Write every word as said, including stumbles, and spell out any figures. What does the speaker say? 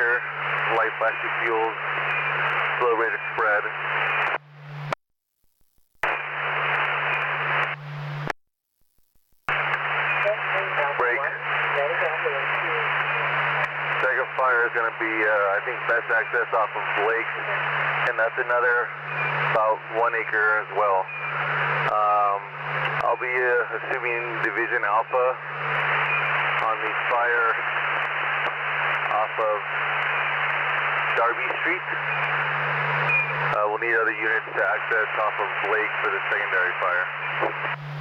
acre, light flashy fuels, slow rate of spread. Brake. Second fire is going to be, uh, I think, best access off of Blake, and that's another about one acre as well. Um, I'll be uh, assuming Division Alpha on the fire off of Darby Street. Uh, we'll need other units to access off of Blake for the secondary fire.